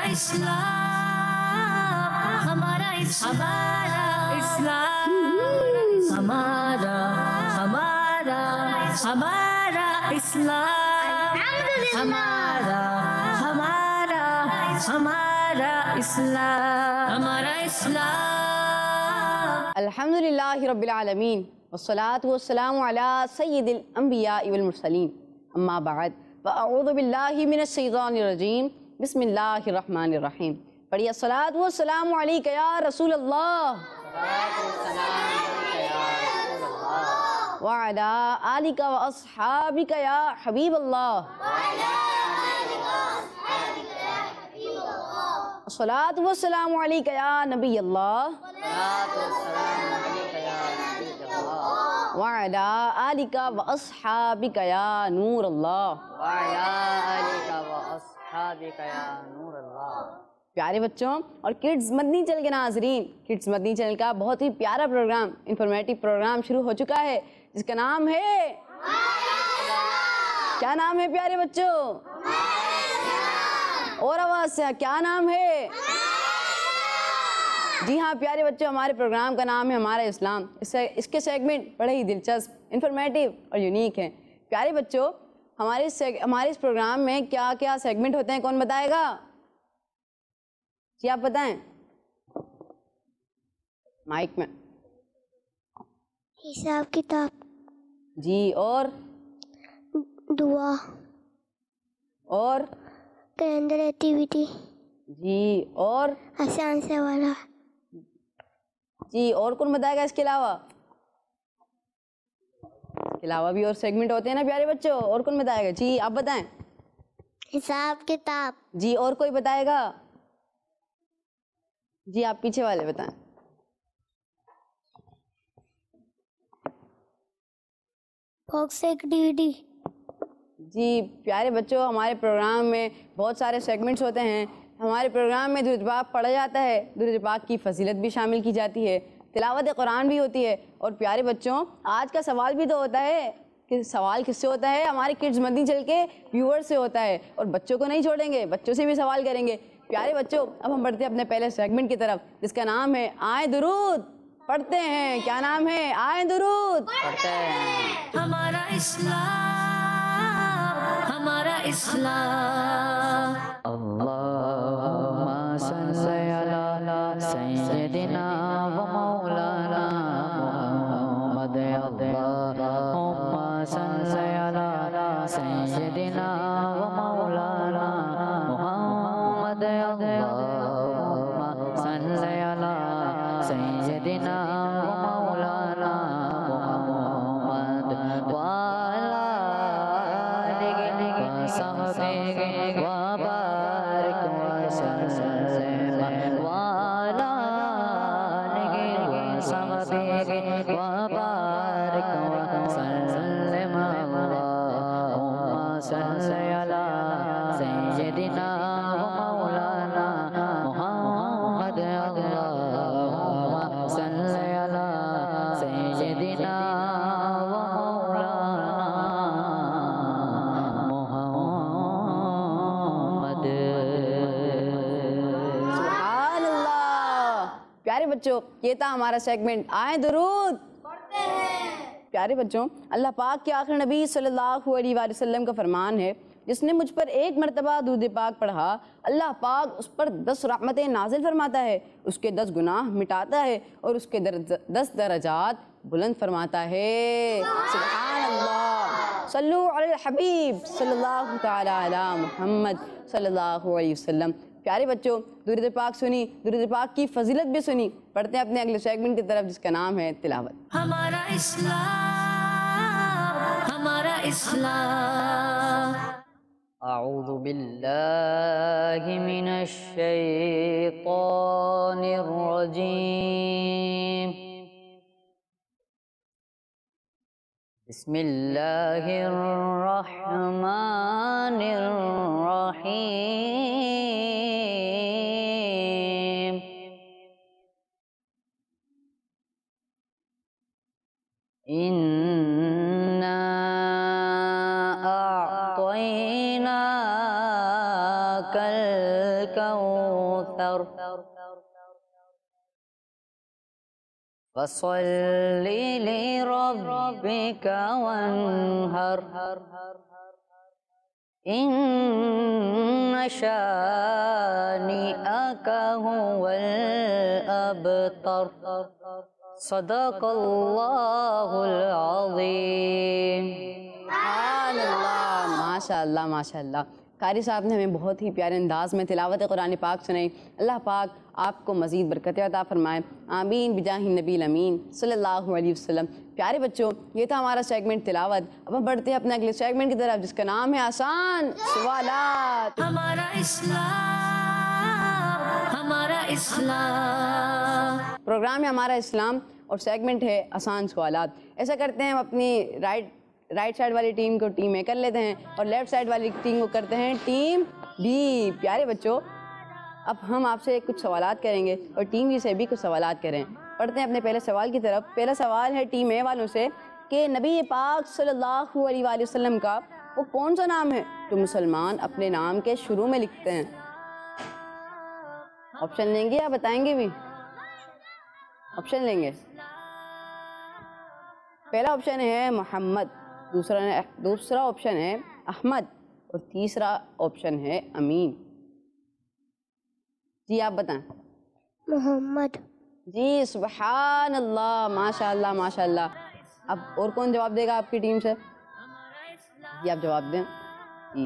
اسلام، ہمارا اسلام، ہمارا اسلام، ہمارا اسلام، ہمارا اسلام۔ الحمدللہ رب العالمین والصلاة والسلام علی سید الانبیاء والمرسلین، اما بعد فاعوذ باللہ من الشیطان الرجیم، بسم اللہ الرحمن الرحیم۔ پڑھیے الصلاة والسلام علیک یا رسول اللہ وعلی آلک واصحابک یا حبیب اللہ، الصلاة والسلام علیک یا نبی اللہ وعلی آلک واصحابک یا نور اللہ۔ پیارے بچوں اور کڈز مدنی چینل کے ناظرین، کڈز مدنی چینل کا بہت ہی پیارا پروگرام، انفارمیٹیو پروگرام شروع ہو چکا ہے جس کا نام ہے، کیا نام ہے پیارے بچوں؟ اور آواز سے کیا نام ہے؟ جی ہاں پیارے بچوں، ہمارے پروگرام کا نام ہے ہمارا اسلام۔ اس کے سیگمنٹ بڑے ہی دلچسپ، انفارمیٹیو اور یونیک ہیں۔ پیارے بچوں، ہمارے اس پروگرام میں کیا کیا سیگمنٹ ہوتے ہیں، کون بتائے گا؟ جی آپ بتائیں مائک میں۔ حساب کتاب، جی اور دعا اور کیلنڈر ایکٹیویٹی، جی اور آسان سوالات، جی اور کون بتائے گا اس کے علاوہ؟ اس کے علاوہ بھی اور سیگمنٹ ہوتے ہیں نا پیارے بچوں، اور کون بتائے گا؟ جی آپ بتائیں۔ حساب کتاب، جی اور کوئی بتائے گا؟ جی آپ پیچھے والے بتائیں۔ Box activity. جی پیارے بچوں، ہمارے پروگرام میں بہت سارے سیگمنٹس ہوتے ہیں۔ ہمارے پروگرام میں درود پاک پڑھا جاتا ہے، درود پاک کی فضیلت بھی شامل کی جاتی ہے، تلاوت قرآن بھی ہوتی ہے، اور پیارے بچوں آج کا سوال بھی تو ہوتا ہے کہ سوال کس سے ہوتا ہے؟ ہمارے کڈز مدنی چینل کے ویور سے ہوتا ہے، اور بچوں کو نہیں چھوڑیں گے، بچوں سے بھی سوال کریں گے۔ پیارے بچوں اب ہم بڑھتے ہیں اپنے پہلے سیگمنٹ کی طرف جس کا نام ہے آئیں درود پڑھتے ہیں۔ کیا نام ہے؟ آئیں درود پڑھتے ہیں۔ ہمارا اسلام، ہمارا اسلام، اللہم صلی علی سیدنا و مولانا محمد، اللہم صلی علی سیدنا و مولانا محمد، اللہم صلی علی سیدنا و مولانا محمد وعلی آلہ وصحبہ وبارک وسلم، وعلی آلہ وصحبہ وبارک وسلم، اللہم صلی علی سیدنا و مولانا محمد، اللہم صلی علی سیدنا و مولانا محمد۔ سبحان اللہ۔ پیارے بچوں یہ تھا ہمارا سیگمنٹ آئیں درود پڑھتے ہیں۔ پیارے بچوں اللہ پاک کے آخر نبی صلی اللہ علیہ وآلہ وسلم کا فرمان ہے، جس نے مجھ پر ایک مرتبہ درود پاک پڑھا اللہ پاک اس پر 10 رحمتیں نازل فرماتا ہے، اس کے 10 گناہ مٹاتا ہے اور اس کے 10 درجات بلند فرماتا ہے۔ سبحان اللہ۔ صلو علی الحبیب صلی اللہ تعالی علی محمد صلی اللہ علیہ وسلم۔ پیارے بچوں درود پاک سنی، درود پاک کی فضیلت بھی سنی، پڑھتے ہیں اپنے اگلے سیگمنٹ کی طرف جس کا نام ہے تلاوت۔ ہمارا اسلام، ہمارا اسلام۔ اعوذ باللہ من الشیطان الرجیم، بسم اللہ الرحمن الرحیم، اِنَّا أَعْطَيْنَاكَ الكوثر فصل لربك وانهر إن شانئك هو الأبتر صدق اللہ العظیم. سبحان اللہ. ماشاء اللہ ماشاء اللہ. قاری صاحب نے ہمیں بہت ہی پیارے انداز میں تلاوت قرآن پاک سنائی. اللہ پاک آپ کو مزید برکت عطا فرمائے. آمین بجاہ نبی الامین صلی اللہ علیہ وسلم. پیارے بچوں، یہ تھا ہمارا سیگمنٹ تلاوت. اب ہم بڑھتے ہیں اپنے اگلے سیگمنٹ کی طرف، جس کا نام ہے آسان سوالات. ہمارا اسلام، ہمارا اسلام. پروگرام ہے ہمارا اسلام اور سیگمنٹ ہے آسان سوالات. ایسا کرتے ہیں، ہم اپنی رائٹ سائڈ والی ٹیم کو ٹیم اے کر لیتے ہیں اور لیفٹ سائڈ والی ٹیم کو کرتے ہیں ٹیم بی. پیارے بچوں، اب ہم آپ سے کچھ سوالات کریں گے اور ٹیم بی سے بھی کچھ سوالات کریں. پڑھتے ہیں اپنے پہلے سوال کی طرف. پہلا سوال ہے ٹیم اے والوں سے کہ نبی پاک صلی اللہ علیہ وآلہ وسلم کا وہ کون سا نام ہے جو مسلمان اپنے نام کے شروع میں لکھتے ہیں؟ آپشن لیں گے یا بتائیں گے بھی؟ آپشن لیں گے. پہلا آپشن ہے محمد، دوسرا آپشن ہے احمد اور تیسرا آپشن ہے امین. جی آپ بتائیں. محمد. جی سبحان اللہ، ماشاء اللہ ماشاء اللہ. اب اور کون جواب دے گا آپ کی ٹیم سے؟ جی آپ جواب دیں. جی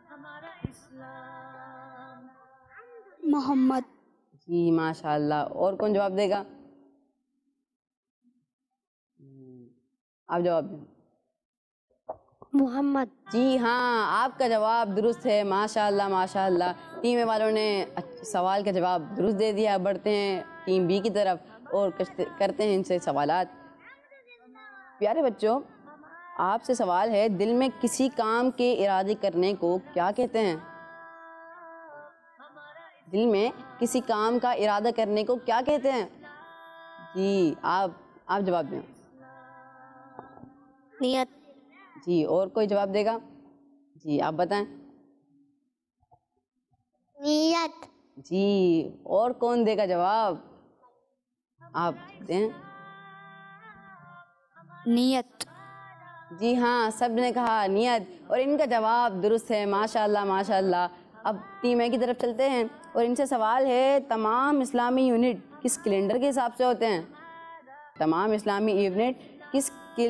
محمد. جی ماشاء اللہ. اور کون جواب دے گا؟ آپ جواب دیں. محمد. جی ہاں، آپ کا جواب درست ہے. ماشاء اللہ ماشاء اللہ. ٹیم اے والوں نے سوال کا جواب درست دے دیا. بڑھتے ہیں ٹیم بی کی طرف اور کرتے ہیں ان سے سوالات. پیارے بچوں، آپ سے سوال ہے، دل میں کسی کام کے ارادے کرنے کو کیا کہتے ہیں؟ دل میں کسی کام کا ارادہ کرنے کو کیا کہتے ہیں؟ جی آپ جواب دیں. نیت. جی اور کوئی جواب دے گا؟ جی آپ بتائیں. نیت. جی اور کون دے گا جواب؟ آپ دیں. نیت. جی ہاں، سب نے کہا نیت اور ان کا جواب درست ہے. ماشاء اللہ ماشاء اللہ. اب ٹیم اے کی طرف چلتے ہیں اور ان سے سوال ہے، تمام اسلامی یونٹ کس کیلنڈر کے حساب سے ہوتے ہیں؟ تمام اسلامی ایونٹ کس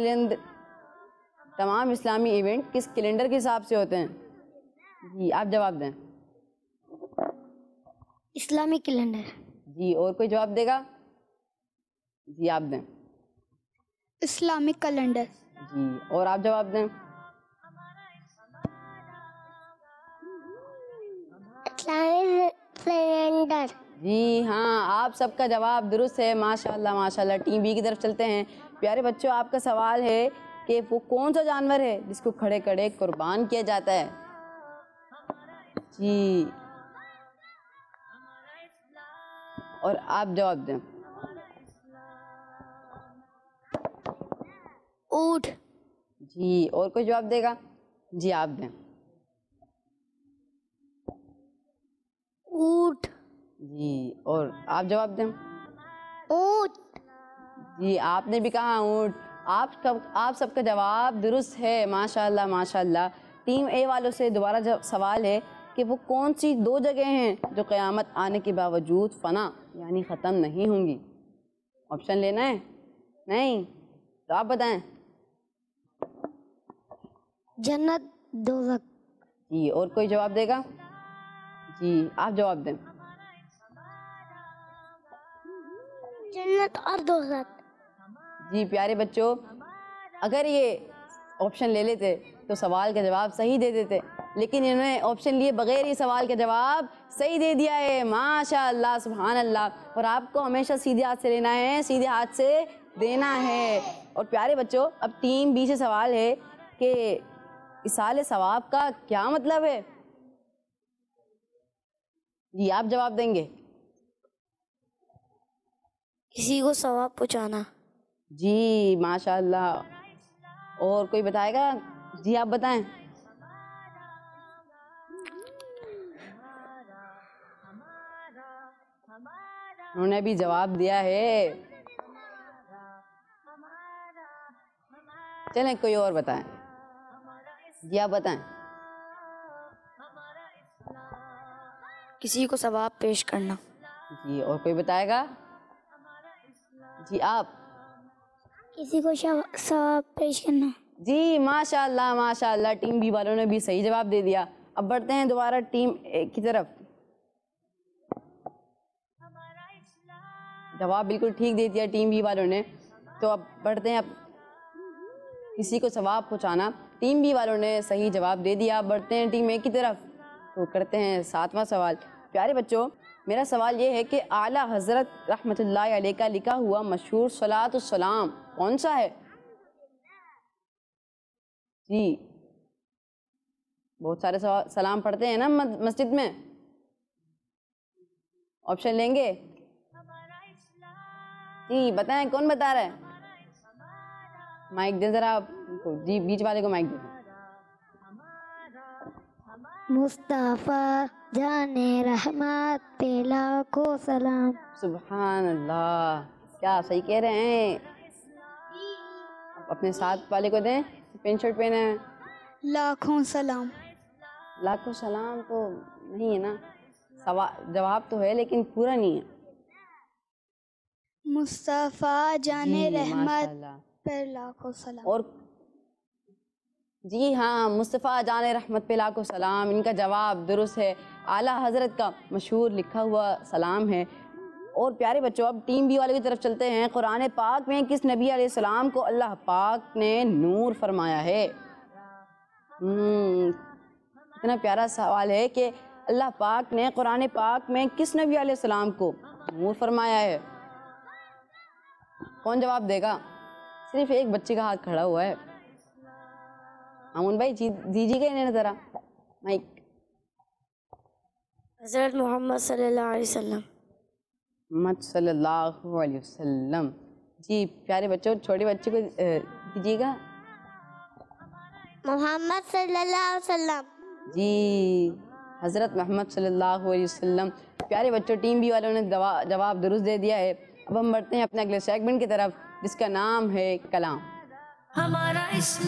کیلنڈر کے حساب سے ہوتے ہیں؟ جی آپ جواب دیں. اسلامی کیلنڈر. جی اور کوئی جواب دے گا؟ جی آپ دیں. Islamic calendar. جی اور آپ جواب دیں. اسلامی کیلنڈر. جی ہاں، آپ سب کا جواب درست ہے. ماشاء اللہ ماشاء اللہ. ٹیم بی کی طرف چلتے ہیں. پیارے بچوں، آپ کا سوال ہے کہ وہ کون سا جانور ہے جس کو کھڑے کھڑے قربان کیا جاتا ہے؟ جی اور آپ جواب دیں. اونٹ. جی اور کوئی جواب دے گا؟ جی آپ دیں. اونٹ. جی اور آپ جواب دیں. اونٹ. جی آپ نے بھی کہا اونٹ. آپ سب کا جواب درست ہے. ماشاء اللہ ماشاء اللہ. ٹیم اے والوں سے دوبارہ سوال ہے کہ وہ کون سی دو جگہ ہیں جو قیامت آنے کے باوجود فنا یعنی ختم نہیں ہوں گی؟ آپشن لینا ہے؟ نہیں تو آپ بتائیں. جنت. دوزخ. جی اور کوئی جواب دے گا؟ جی آپ جواب دیں. جنت اور دوزخ. جی پیارے بچوں، اگر یہ آپشن لے لیتے تو سوال کا جواب صحیح دے دیتے، لیکن انہوں نے آپشن لیے بغیر ہی سوال کا جواب صحیح دے دیا ہے. ماشاء اللہ سبحان اللہ. اور آپ کو ہمیشہ سیدھے ہاتھ سے لینا ہے، سیدھے ہاتھ سے دینا ہے. اور پیارے بچوں، اب ٹیم بی سے سوال ہے کہ اصال ثواب کا کیا مطلب ہے؟ جی آپ جواب دیں گے. کسی کو ثواب پہنچانا. جی ماشاء اللہ. اور کوئی بتائے گا؟ جی آپ بتائیں. انہوں نے بھی جواب دیا ہے. چلیں کوئی اور بتائیں. جی آپ بتائیں. کسی کو ثواب پیش کرنا. جی اور کوئی بتائے گا؟ جی آپ. کسی کو ثواب پیش کرنا. جی ماشاء اللہ ٹیم بی والوں نے بھی صحیح جواب دے دیا. اب بڑھتے ہیں دوبارہ ٹیم اے کی طرف. جواب بالکل ٹھیک دے دیا ٹیم بی والوں نے. تو اب بڑھتے ہیں. اب کسی کو ثواب پہنچانا ٹیم بی والوں نے صحیح جواب دے دیا. بڑھتے ہیں ٹیم اے کی طرف. تو کرتے ہیں 7واں سوال. پیارے بچوں میرا سوال یہ ہے کہ اعلیٰ حضرت رحمۃ اللہ علیہ کا لکھا ہوا مشہور صلاۃ السلام کون سا ہے؟ جی بہت سارے سلام پڑھتے ہیں نا مسجد میں. آپشن لیں گے؟ جی بتائیں کون بتا رہا ہے؟ مائک دیں ذرا آپ کو. جی بیچ والے کو مائک دیں. مصطفیٰ جان رحمت پہ لاکھوں سلام. سبحان اللہ کیا صحیح کہہ رہے ہیں. اپنے ساتھ والے کو دیں. پین شرٹ پہنے ہیں. لاکھوں سلام. لاکھوں سلام تو نہیں ہے نا. جواب تو ہے لیکن پورا نہیں ہے. مصطفیٰ جان جی رحمت ماشاءاللہ. پہ لاکھوں سلام. اور جی ہاں مصطفیٰ جان رحمت پہ لاکھوں سلام ان کا جواب درست ہے. اعلیٰ حضرت کا مشہور لکھا ہوا سلام ہے. اور پیارے بچوں اب ٹیم بی والے کی طرف چلتے ہیں. قرآن پاک میں کس نبی علیہ السلام کو اللہ پاک نے نور فرمایا ہے؟ اتنا پیارا سوال ہے کہ اللہ پاک نے قرآن پاک میں کس نبی علیہ السلام کو نور فرمایا ہے؟ کون جواب دے گا؟ صرف ایک بچے کا ہاتھ کھڑا ہوا ہے. امون بھائی دیجیے گا انہیں ذرا مائک. حضرت محمد صلی اللہ علیہ وسلم. محمد صلی اللہ علیہ وسلم. جی پیارے بچوں چھوٹے بچے کو دیجیے گا. محمد صلی اللہ علیہ وسلم. جی حضرت محمد صلی اللہ علیہ وسلم. پیارے بچوں ٹیم بی والوں نے جواب درست دے دیا ہے. اب ہم بڑھتے ہیں اپنے اگلے سیگمنٹ کی طرف جس کا نام ہے کلام. ہمارا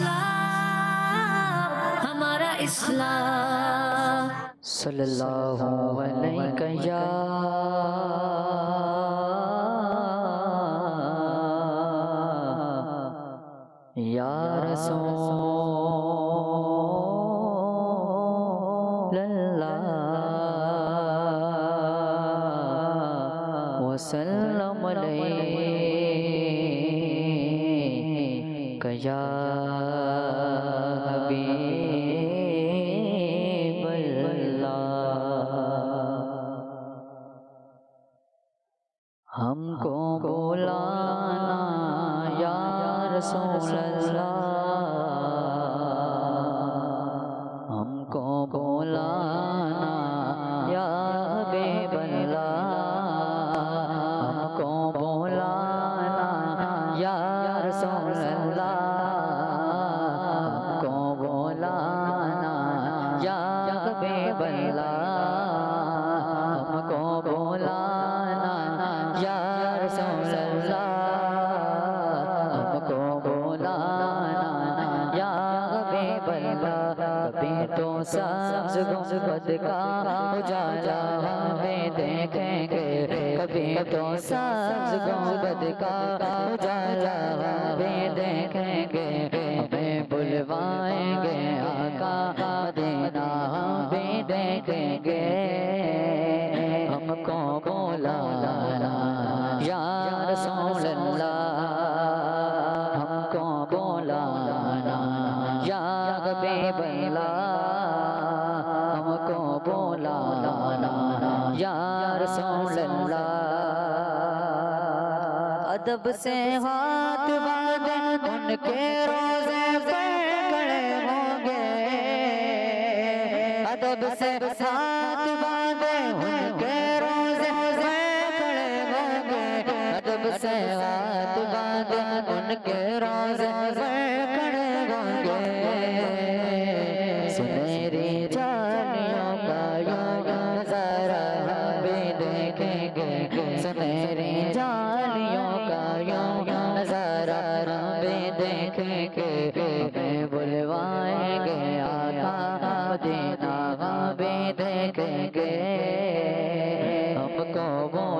اسلام صلی اللہ علیہ یا رسول اللہ وسلم علیک یا حبیب اللہ. ہم کو بلانا یا رسول اللہ. ہم کو بلانا یا حبیب اللہ. ہم کو بلانا یا رسول اللہ. ہم کو بلانا یا حبیب اللہ. ہم کو بلانا یا رسول اللہ. ہم کو بلانا یا حبیب اللہ. کبھی تو سبز گنبد کا اجالا ہمیں دیکھیں گے. کبھی تو سبز گنبد کا اجالا ہمیں دیکھیں گے. ہمیں بلوائیں گے آقا مدینہ ہم بھی دیکھیں گے. ہم کو بلانا یا رسول اللہ. ہم کو بلانا یا حبیب اللہ. ہم کو بلانا یا رسول اللہ. ادب سے ہاتھ باندھے ان کے روزے پہ کھڑے ہوں گے. ادب سے ہاتھ باندھے ان کے روزے پہ کھڑے ہوں گے. ادب سے ہاتھ باندھے ان کے روزے پہ کھڑے ہوں گے. سنہری جھالیوں کا یوں نظارہ ہم بھی دیکھیں گے.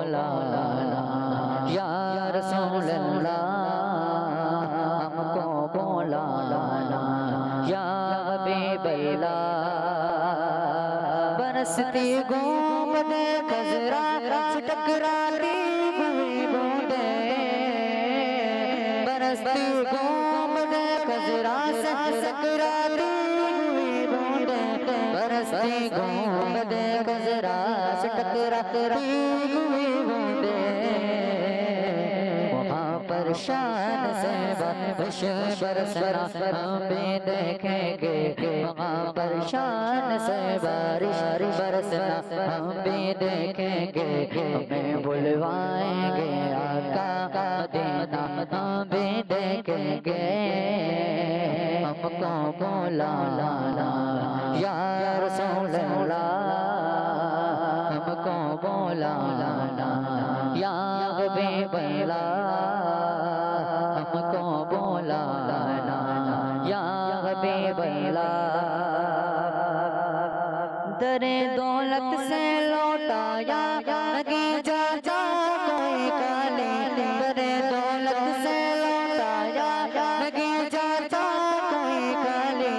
بولانا یا رسول اللہ ہم کو بولانا یا حبیب اللہ برستی گنبد خضرا سے ٹکراتی ہوئی بوندیں برستی گنبد خضرا سے ٹکراتی ہوئی بوندیں برستی گنبد خضرا سے ٹکراتی ہوئی بوندیں وہاں پر شان سے بارش برسنا ہم بھی دیکھیں گے وہاں پر شان سے بارش برسنا ہم بھی دیکھیں گے ہمیں بلوائیں گے آقا مدینہ ہم بھی دیکھیں گے ہم کو بولانا یا رسول اللہ ہم کو بولانا یا حبیب اللہ ہم کو بولانا یا حبیب اللہ در دولت سے لوٹایا نہیں جاتا کوئی کالی در دولت سے لوٹایا نہیں جاتا کوئی کالی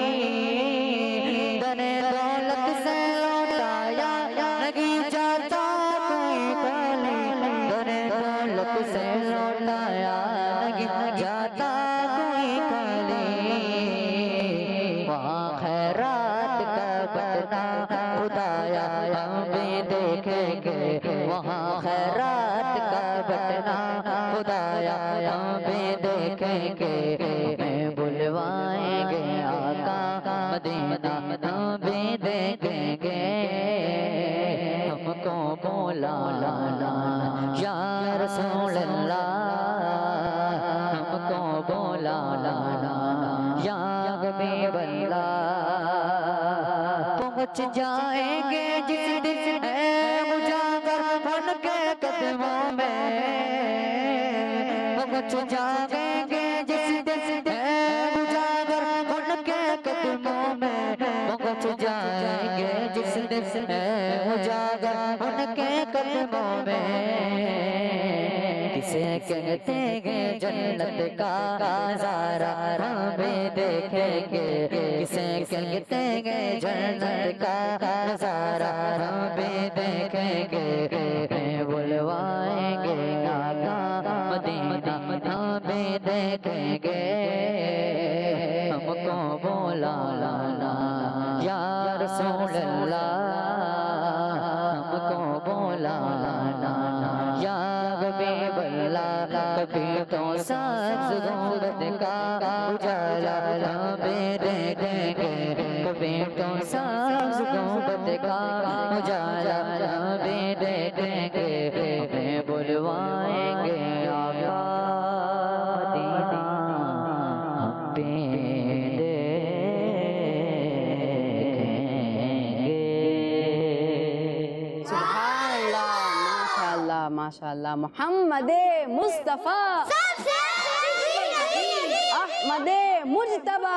در دولت سے لوٹایا نہیں جاتا کوئی کالی در دولت سے لوٹایا نہیں جاتا کوئی کالی وہاں خیرات کا بٹنا خدایا ہم بھی دیکھیں گے وہاں خیرات کا بٹنا خدایا ہم بھی دیکھیں گے ہمیں بلوائیں گے آقا مدینہ ہم بھی دیکھیں گے ہم کو بولانا یا رسول اللہ ہم کو بولانا یا حبیب اللہ پہنچ جائیں گے جس دن ہے مجاگر ان کے قدموں میں پہنچ جائیں گے جس دن ہے مجاگر ان کے قدموں میں پہنچ جائیں گے جس دن ہے مجاگر ان کے قدموں میں کسے کہتے ہیں جنت کا نظارہ ہم بھی دیکھیں گے کسے کہتے ہیں جنت کا نظارہ ہم بھی دیکھیں گے ہمیں بلوائیں گے آقا مدینہ ہم بھی دیکھیں گے ہم کو بولانا یا رسول اللہ ہم کو بولانا یا حبیب اللہ کبھی تو سبز گنبد کا اجالا ہم بھی دیکھیں گے کبھی تو سبز گنبد کا اجالا ہم بھی دیکھیں گے ہمیں بلوائیں گے آقا مدینہ ہم بھی ماشاءاللہ محمد مصطفیٰ احمد مجتبی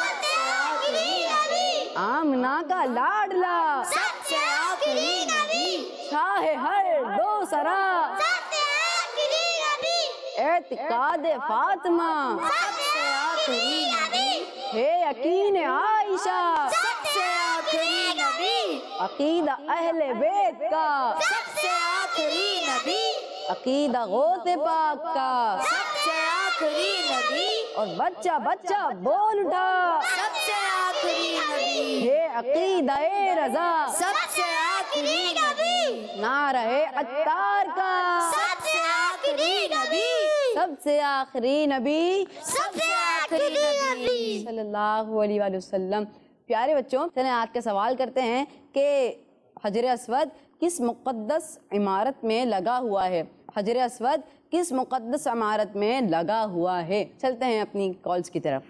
آمنہ کا لاڈلا شاہ ہر دو سرا اعتقاد فاطمہ ہے یقین عائشہ عقیدہ اہل بیت کا عقیدہ غوث پاک کا اور بچہ بچہ بول اٹھا ہے عقیدہ رضا نعرہ عطار کا سب سے آخری نبی صلی اللہ علیہ وآلہ وسلم. پیارے بچوں چلیں آج کا سوال کرتے ہیں کہ حجر اسود کس مقدس عمارت میں لگا ہوا ہے؟ حجر اسود کس مقدس عمارت میں لگا ہوا ہے؟ چلتے ہیں اپنی کالز کی طرف.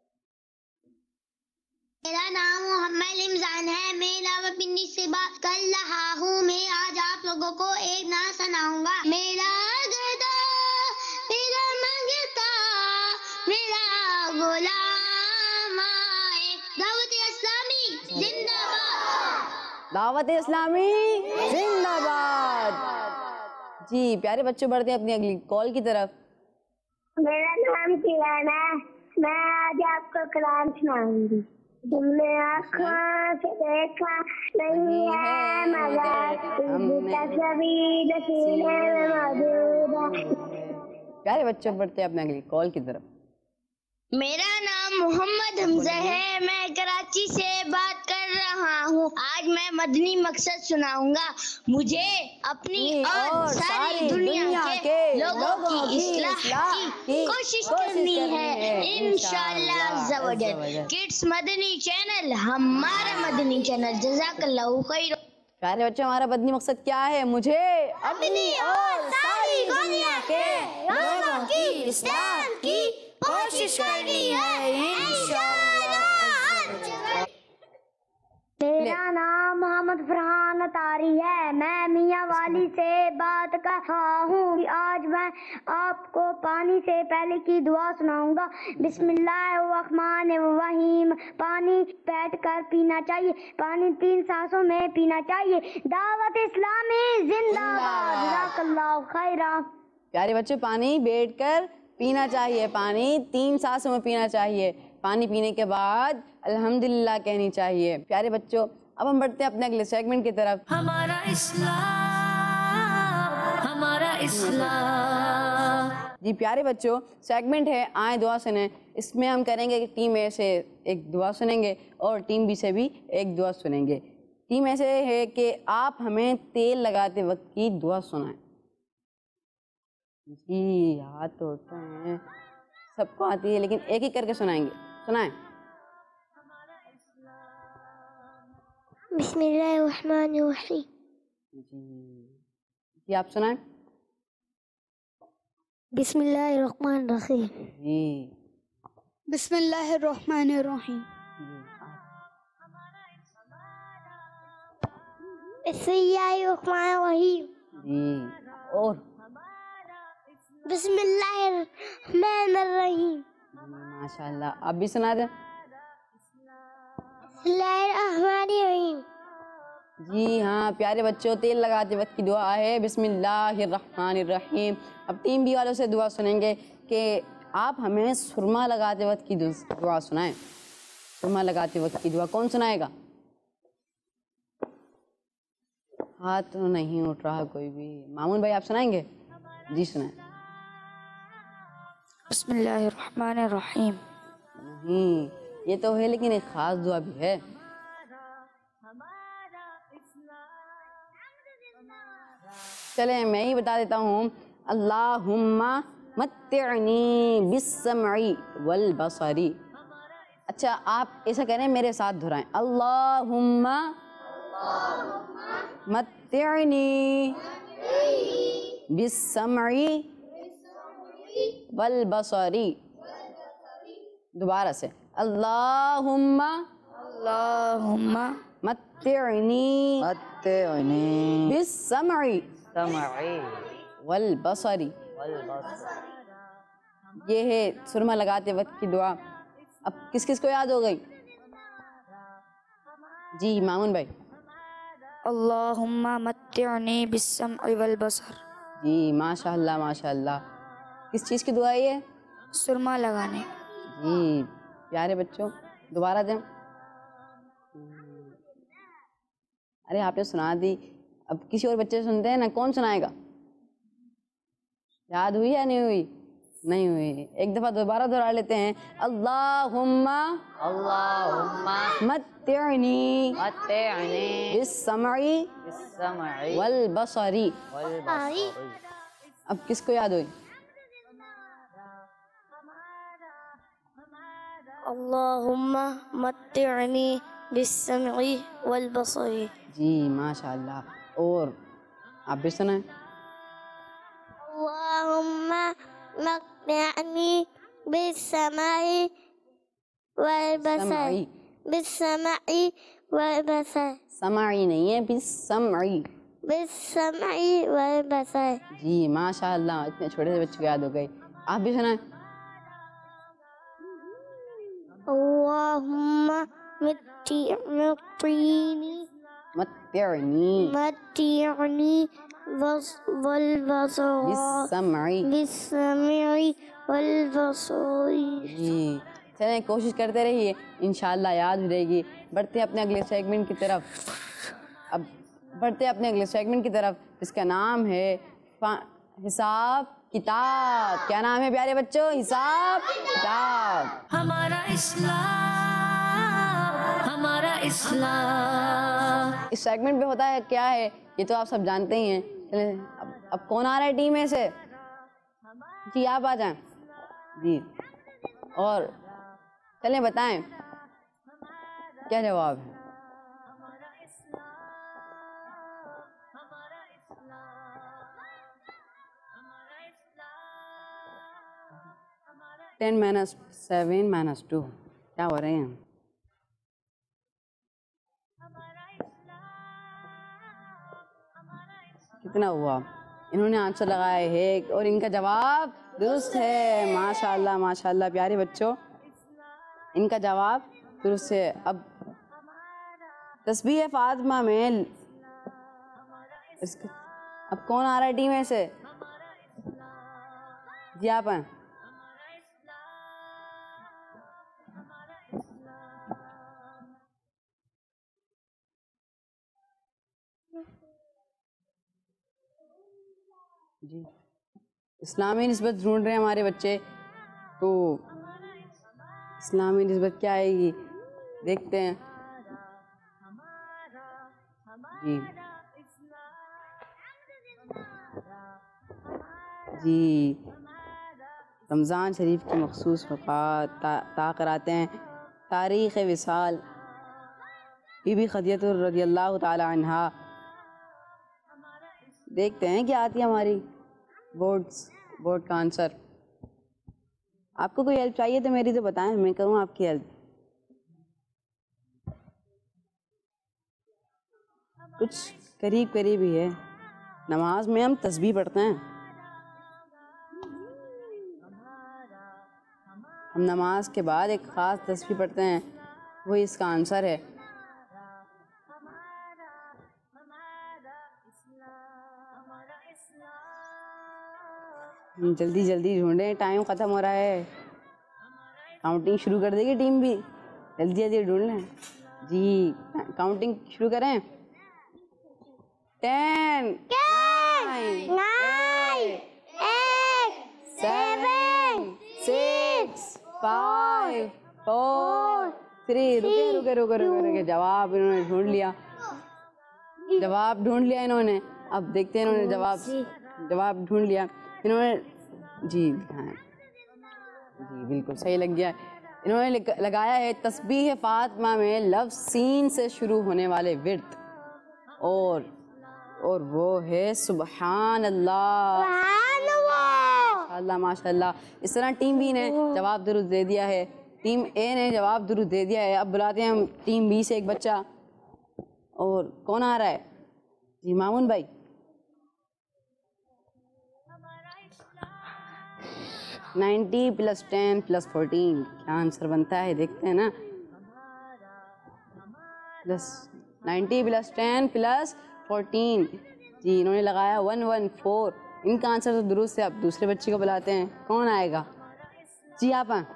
میرا نام محمد رمضان ہے. میں علاوہ پنڈی سے بات کر رہا ہوں. میں آج آپ لوگوں کو ایک نعت سناؤں گا. میرا گدا میرا منگتا میرا غلام آئے. دعوت اسلامی زندہ باد. دعوت اسلامی زندہ باد. جی پیارے بچوں بڑھتے ہیں اپنی اگلی کال کی طرف. میرا نام کیان ہے. میں آج آپ کو کلام سناؤں گی. تم نے آنکھوں سے دیکھا نہیں ہے مگر تصویر سینے میں موجود ہے. پیارے بچوں بڑھتے ہیں اپنی اگلی کال کی طرف. میرا نام محمد حمزہ ہے. میں کراچی سے بات کر رہا ہوں. آج میں مدنی مقصد سناؤں گا. مجھے اپنی اور ساری دنیا کے لوگوں کی اصلاح کی کوشش کرنی ہے انشاءاللہ عز و جل. کڈس مدنی چینل ہمارا مدنی چینل. جزاک اللہ خیر. پیارے بچوں ہمارا مدنی مقصد کیا ہے؟ مجھے اپنی اور ساری دنیا کے لوگوں کی اصلاح کی کوشش کرنی ہے انشاءاللہ. میرا نام محمد فرحان اتاری ہے. میں میاں والی سے بات کر رہا ہوں. آج میں آپ کو پانی سے پہلے کی دعا سناؤں گا. بسم اللہ الرحمن الرحیم. پانی بیٹھ کر پینا چاہیے. پانی 3 سانسوں میں پینا چاہیے. دعوت اسلامی زندہ باد. جزاک اللہ خیرہ. پیارے بچوں پانی بیٹھ کر پینا چاہیے. پانی 3 سانسوں میں پینا چاہیے. پانی پینے کے بعد الحمدللہ کہنی چاہیے. پیارے بچوں اب ہم بڑھتے ہیں اپنے اگلے سیگمنٹ کی طرف. ہمارا اسلام، ہمارا اسلام. جی پیارے بچوں سیگمنٹ ہے آئیں دعا سنیں. اس میں ہم کریں گے کہ ٹیم اے سے ایک دعا سنیں گے اور ٹیم بی سے بھی ایک دعا سنیں گے. ٹیم اے سے ہے کہ آپ ہمیں تیل لگاتے وقت کی دعا سنائیں. جی ہاتھ تو اٹھتے ہیں سب کو آتی ہے لیکن ایک ہی کر کے سنائیں گے. سنائیں. بسم اللہ الرحمن الرحیم. جی آپ سنائیں. بسم اللہ الرحمن الرحیم. جی بسم اللہ الرحمن الرحیم. بسم اللہ الرحمن الرحیم. جی اور بسم اللہ الرحمن الرحیم. ماشاء اللہ آپ بھی سنا دیں. بسم اللہ الرحمن الرحیم. جی ہاں پیارے بچوں تیل لگاتے وقت کی دعا ہے بسم اللہ الرحمن الرحیم. اب ٹیم بی والوں سے دعا سنیں گے کہ آپ ہمیں سرما لگاتے وقت کی دعا سنائیں. سرما لگاتے وقت کی دعا کون سنائے گا؟ ہاتھ تو نہیں اٹھ رہا کوئی بھی. مامون بھائی آپ سنائیں گے؟ جی سنائیں. بسم اللہ الرحمن الرحیم. نہیں یہ تو ہے لیکن ایک خاص دعا بھی ہے. چلیں میں ہی بتا دیتا ہوں. اللہم متعنی بالسمع والبصر. اچھا آپ ایسا کریں میرے ساتھ دہرائیں. اللہم متعنی بالسمع والبصر. دوبارہ سے اللہم اللہم متعنی بالسمع والبصر. یہ ہے سرما لگاتے وقت کی دعا. اب کس کس کو یاد ہو گئی؟ جی مامون بھائی. اللہم متعنی بالسمع والبصر. جی ماشاء اللہ ماشاء اللہ. کس چیز کی دعا ہے یہ؟ سرما لگانے. جی پیارے بچوں دوبارہ دیں. ارے آپ نے سنا دی. اب کسی اور بچے سنتے ہیں نا. کون سنائے گا؟ یاد ہوئی یا نہیں ہوئی؟ نہیں ہوئی. ایک دفعہ دوبارہ دہرا لیتے ہیں. اللہم متعنی بالسمع والبصر. اب کس کو یاد ہوئی؟ اللہم متعنی بالسمع والبصر. جی ماشاء اللہ. اور آپ بھی سنائیں. اللہم متعنی بالسمع والبصر. بالسمع والبصر. سمعی نہیں ہے بالسمعی. بالسمع والبصر. جی ماشاء اللہ اتنے چھوٹے سے بچے کو یاد ہو گئی. آپ بھی سنائیں. اللہم متعنی متعنی والبصر بالسمعی. بالسمع والبصر. جی چلیں کوشش کرتے رہیے انشاءاللہ یاد ہو جائے گی. بڑھتے ہیں اپنے اگلے سیگمنٹ کی طرف. اب بڑھتے ہیں اپنے اگلے سیگمنٹ کی طرف جس کا نام ہے حساب کتاب. کیا نام ہے پیارے بچوں؟ حساب کتاب. ہمارا اسلام، ہمارا اسلام. اس سیگمنٹ پہ ہوتا ہے کیا ہے یہ تو آپ سب جانتے ہی ہیں. چلیں اب کون آ رہا ہے ٹیم میں سے؟ جی آپ آ جائیں. جی اور چلیں بتائیں کیا جواب ہے. 10 minus 7 minus 2 کیا ہو رہے ہیں؟ کتنا ہوا؟ انہوں نے آنسر لگایا ہے اور ان کا جواب درست ہے. ماشاءاللہ ماشاءاللہ پیارے بچوں ان کا جواب درست ہے. اب تسبیح فاطمہ میں اب کون آ رہا ہے ٹیم میں سے؟ جی آپ ہیں. جی اسلامی نسبت ڈھونڈ رہے ہیں ہمارے بچے تو اسلامی نسبت کیا آئے گی دیکھتے ہیں. جی جی رمضان شریف کی مخصوص اوقات تا کراتے ہیں. تاریخ وصال بی بی خدیجہ رضی اللہ تعالی عنہا. دیکھتے ہیں کیا آتی ہے ہماری بورڈ کا آنسر. آپ کو کوئی ہیلپ چاہیے تو میری تو بتائیں میں کروں آپ کی ہیلپ. کچھ قریب قریب ہی ہے. نماز میں ہم تسبیح پڑھتے ہیں. ہم نماز کے بعد ایک خاص تسبیح پڑھتے ہیں وہی اس کا آنسر ہے. جلدی جلدی ڈھونڈیں ٹائم ختم ہو رہا ہے. کاؤنٹنگ شروع کر دے گی ٹیم بھی. جلدی جلدی ڈھونڈ لیں. جی کاؤنٹنگ شروع کریں. 10 9 8 7 6 5 4 3 رکے. جواب انہوں نے ڈھونڈ لیا. جواب ڈھونڈ لیا انہوں نے. اب دیکھتے ہیں انہوں نے جواب ڈھونڈ لیا انہوں نے. جی ہاں جی بالکل صحیح لگ گیا. انہوں نے لگایا ہے تسبیح فاطمہ میں لفظ سین سے شروع ہونے والے ورد اور وہ ہے سبحان اللہ. ماشاءاللہ ماشاءاللہ. اس طرح ٹیم بی نے جواب درست دے دیا ہے. ٹیم اے نے جواب درست دے دیا ہے. اب بلاتے ہیں ہم ٹیم بی سے ایک بچہ. اور کون آ رہا ہے؟ جی مامون بھائی. نائنٹی پلس 10 پلس 14 کیا آنسر بنتا ہے دیکھتے ہیں نا. 90 پلس 10 پلس 14. جی انہوں نے لگایا 114. ان کا آنسر تو درست ہے. اب دوسرے بچے کو بلاتے ہیں. کون آئے گا؟ جی آپ ہیں.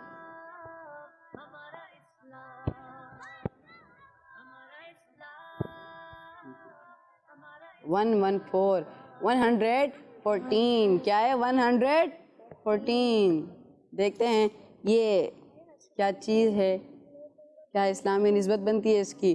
ون 114 کیا ہے؟ 114. دیکھتے ہیں یہ کیا چیز ہے. کیا اسلامی نسبت بنتی ہے اس کی؟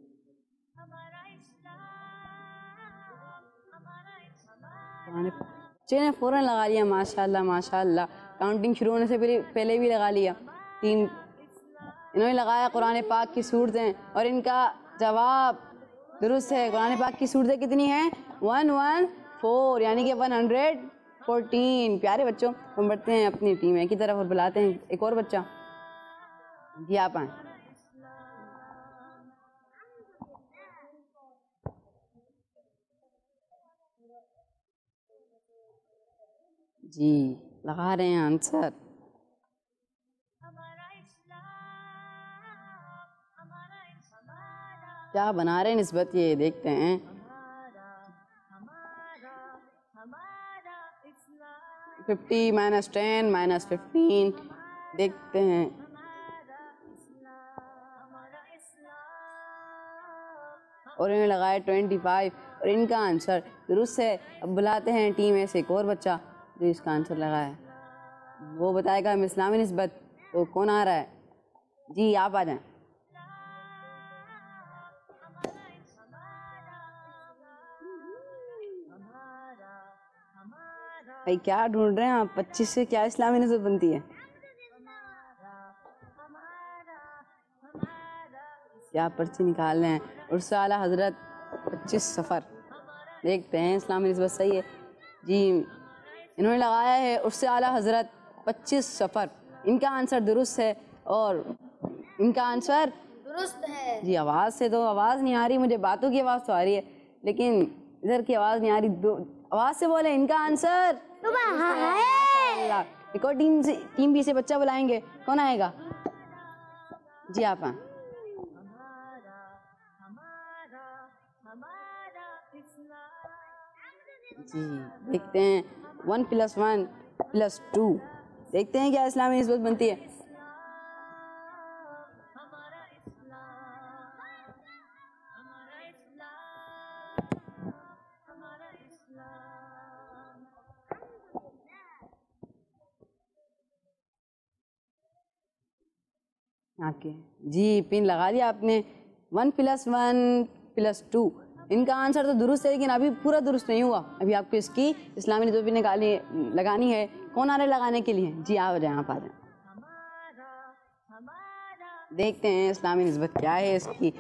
بچے نے فوراً لگا لیا. ماشاءاللہ ماشاءاللہ. کاؤنٹنگ شروع ہونے سے پہلے بھی لگا لیا. انہوں نے لگایا قرآن پاک کی صورتیں اور ان کا جواب درست ہے. قرآن پاک کی صورتیں کتنی ہیں؟ 114 یعنی کہ 114. پیارے بچوں ہم بڑھتے ہیں اپنی ٹیم کی طرف اور بلاتے ہیں ایک اور بچہ. جی آپ آئیں. جی لگا رہے ہیں آنسر. کیا بنا رہے ہیں نسبت یہ دیکھتے ہیں. 50 -10 -15 دیکھتے ہیں. اور انہوں نے لگایا 25 اور ان کا آنسر درست ہے. اب بلاتے ہیں ٹیم میں سے ایک اور بچہ جو اس کا آنسر لگایا. وہ بتائے گا ہم اسلامی نسبت. تو کون آ رہا ہے؟ جی آپ آ جائیں. بھائی کیا ڈھونڈ رہے ہیں آپ؟ 25 سے کیا اسلامی نسبت بنتی ہے؟ کیا پرچی نکال رہے ہیں؟ عرس اعلیٰ حضرت 25 سفر. دیکھتے ہیں اسلامی نسبت صحیح ہے. جی انہوں نے لگایا ہے عرس اعلیٰ حضرت 25 سفر. ان کا آنسر درست ہے. اور ان کا آنسر درست ہے. جی آواز سے تو آواز نہیں آ رہی مجھے، باتوں کی آواز تو آ رہی ہے لیکن ادھر کی آواز نہیں آ رہی. آواز سے بولیں ان کا آنسر. ایک اور ٹیم بی سے بچہ بلائیں گے. کون آئے گا؟ جی آپ آئیں. جی دیکھتے ہیں 1 + 1 + 2 دیکھتے ہیں کیا اسلامی نسبت بنتی ہے. آپ کے جی پن لگا دیا آپ نے. 1 + 1 + 2 ان کا آنسر تو درست ہے لیکن ابھی پورا درست نہیں ہوا. ابھی آپ کو اس کی اسلامی نسبت بھی لگانی ہے. کون آ رہے لگانے کے لیے؟ جی آ جائیں آپ آ جائیں. دیکھتے ہیں اسلامی نسبت کیا ہے اس کی.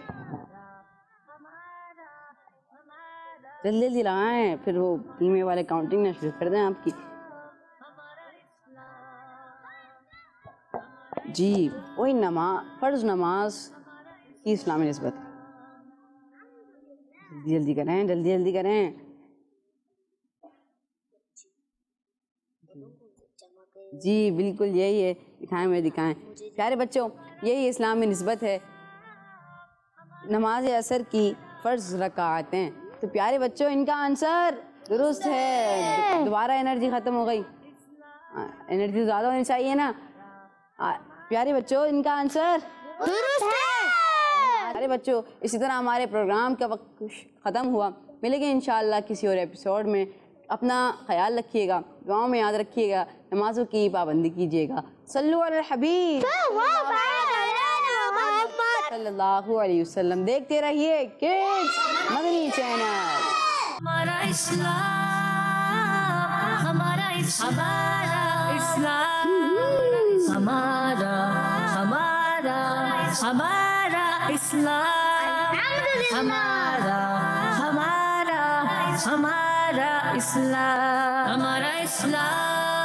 جلدی جلدی لگائیں پھر وہ ٹیمیں والے کاؤنٹنگ نہ شروع کر دیں آپ کی. جی وہی فرض نماز کی اسلامی نسبت. جلدی جلدی کریں جلدی جلدی کریں. جی بالکل یہی ہے. دکھائیں میں دکھائیں. پیارے بچوں یہی اسلامی نسبت ہے. نماز عصر کی فرض رکعتیں. تو پیارے بچوں ان کا آنسر درست ہے. دوبارہ انرجی ختم ہو گئی. انرجی زیادہ ہونی چاہیے نا. پیارے بچوں ان کا آنسر درست ہے. پیارے بچوں اسی طرح ہمارے پروگرام کا وقت ختم ہوا. ملیں گے انشاءاللہ کسی اور ایپیسوڈ میں. اپنا خیال رکھیے گا. دعاؤں میں یاد رکھیے گا. نمازوں کی پابندی کیجیے گا. صلو علی الحبیب صلی اللہ علیہ وسلم. دیکھتے رہیے کڈز مدنی چینل. ہمارا اسلام ہمارا اسلام ہمارا اسلام ہمارا اسلام ہمارا اسلام